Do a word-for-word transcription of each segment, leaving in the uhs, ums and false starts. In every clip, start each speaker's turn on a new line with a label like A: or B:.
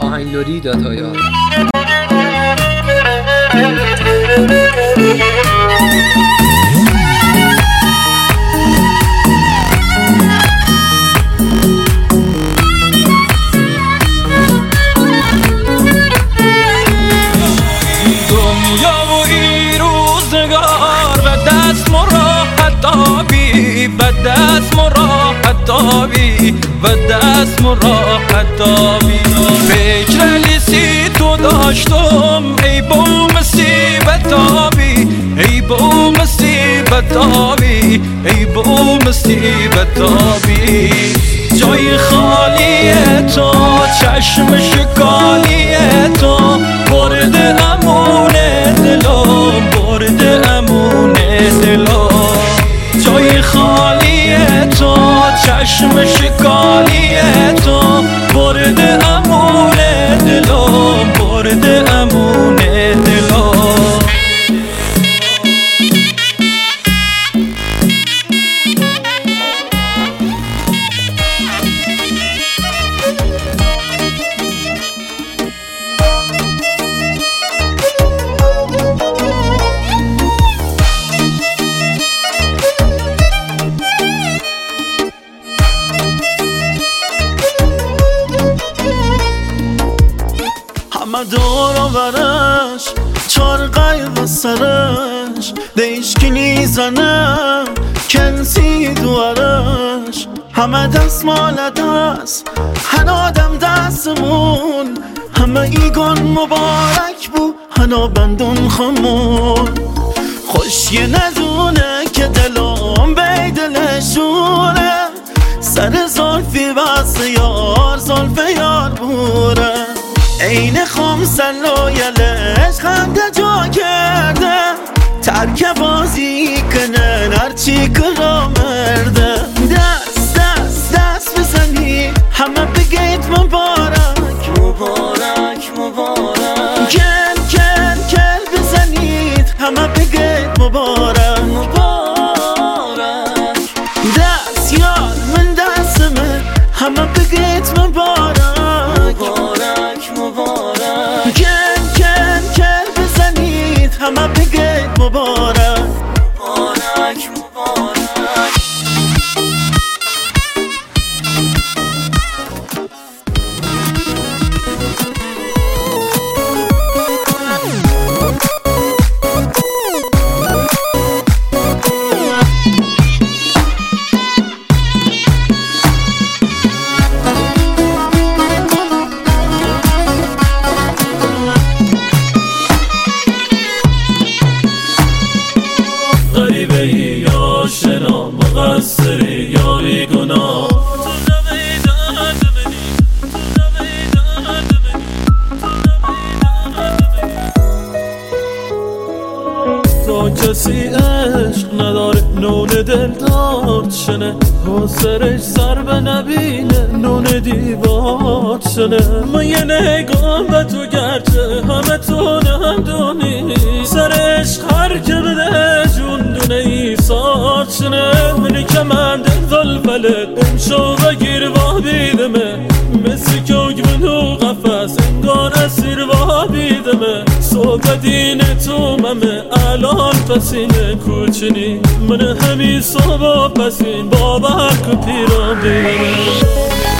A: آهنگلوری داتایا.
B: و دست مراحت دابی و دست مراحت دابی فکر لیسی تو داشتم ای بو مصیبت دابی ای بو مصیبت دابی ای بو مصیبت دابی جای خالی تو چشم شکالی تو برد امون دلم برد امون دلم جای خالی تو چشم شکالی تو برد امون دلم برد امون دلم
C: همه دور آورش چار قیب سرش دیشکی نیزنه کنسی دوارش همه دست مال دست هن آدم دستمون همه ایگان مبارک بو هنا بندون خمون خوشی ندونه که دلم بی دلشونه سر زلفی بس یار زلف یار بوره این خمسل و یلش خنده جا کرده ترک بازی کنن هرچی کرا مرده دست دست دست بزنی همه بگید مبارک مبارک مبارک کل کل کل بزنید همه بگید مبارک مبارک دست یار من دستمه همه بگید مبارک مبارک کن کن کن بزنید همه بگید مبارک مبارک مبارک
D: آشنا مقصری یاری گناه تو کسی عشق نداره نون دل دار شنه تو سرش سر به نبینه نون دیوار شنه من یه نگاه به تو گرچه همه تو نمدونی سرش خر که بده جون دونه ای سار شنه منی که من دل ظلفله امشو بگیر و بیدمه مثل کوگ منو قفص انگار اسیر و بیدمه صبح دین تو ممه الان پسینه کوچنی من همی صبح پسین بابا که پیرم بیدمه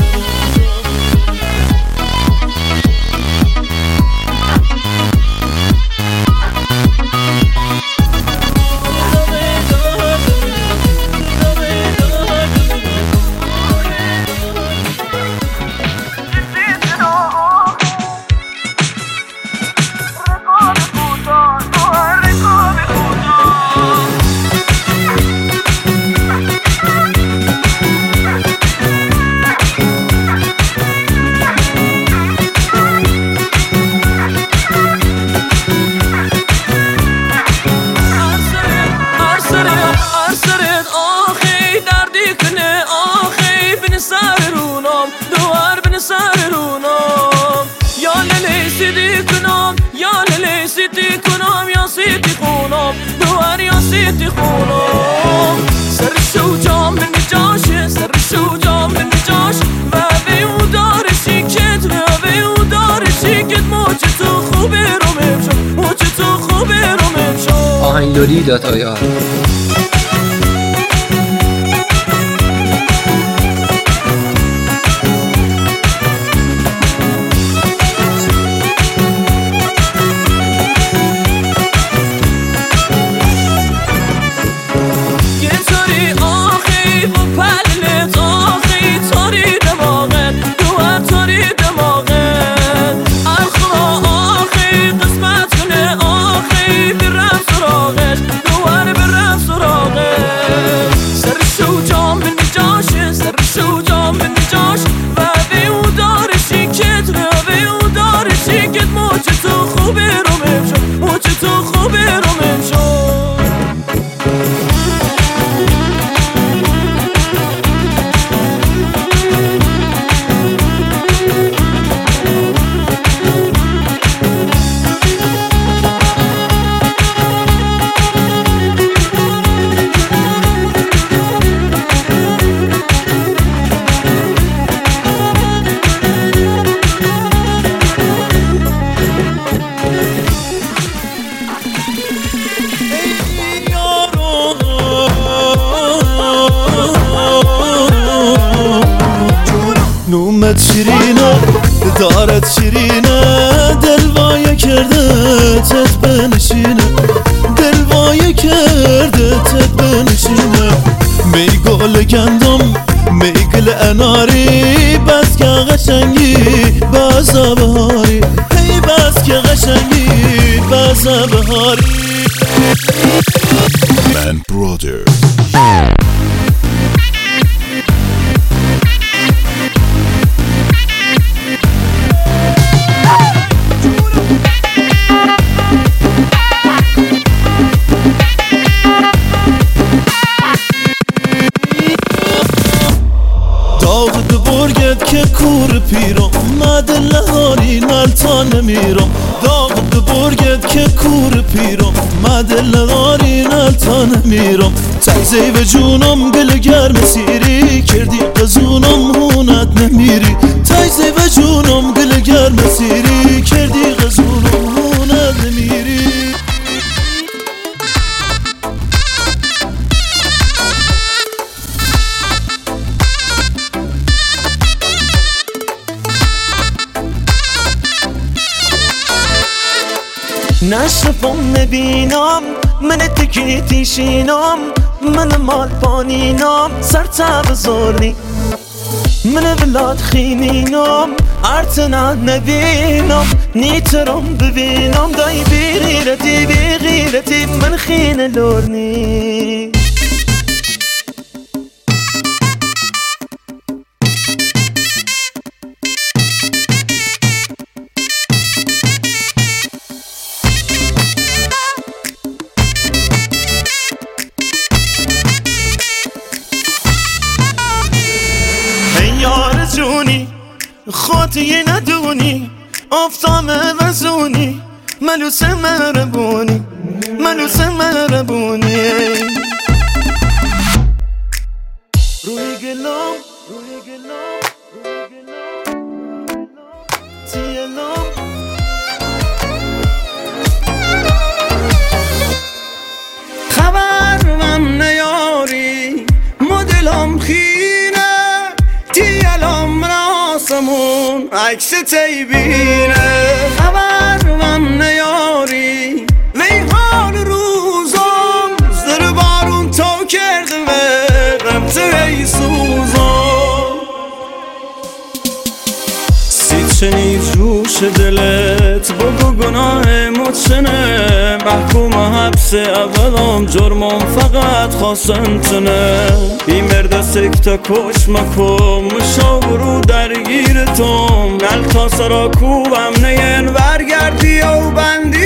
D: سیتی خونم دوار یا سیتی خونم سر شوجام من جاشه سر شوجام من جاش و به او داره شیکت و به او داره
A: اندوری دات آی آر.
D: نومت شیرینه دارت شیرینه دلوایه کرده تت بنشینه دلوایه کرده تت بنشینه می گل گندم می گل اناری بس که قشنگی بازا بهاری هی بس که قشنگی بازا بهاری
E: من برادر
D: که کور پیرم مدل هاری نلتا نمیرم داغ برگت که کور پیرم مدل هاری نلتا نمیرم تایزی و جونم گل گرم سیری کردی قزونم هونت نمیری تایزی و جونم گل گرم سیری کردی قزونم هونت نمیری
C: نشفم نبینم من تکی تیشینم من مال پانینم سر تب زورنی من ولاد خیمینم ارتنا نبینم نیترم ببینم دای بی غیرتی بی غیرتی من خین لورنی خاطی ندونی افتام وزونی ملوس مربونی ملوس مربونی روی گلام روی گلام روی گلام تیلام خبر من نیاری مدلم خینه تیلام راسمون عکس تیبینه خبر من نیاری میهان روزم زر بارون تو کرده و غمزه ای سوزم سید شنید جوش دلت بگو گناه متشنه محکوم حبس اولم جرمم فقط خواستن تنه این مرد سکتا کش مکم مشاورو درگیر توم نل تا سرا کوبم نین ورگردی و بندی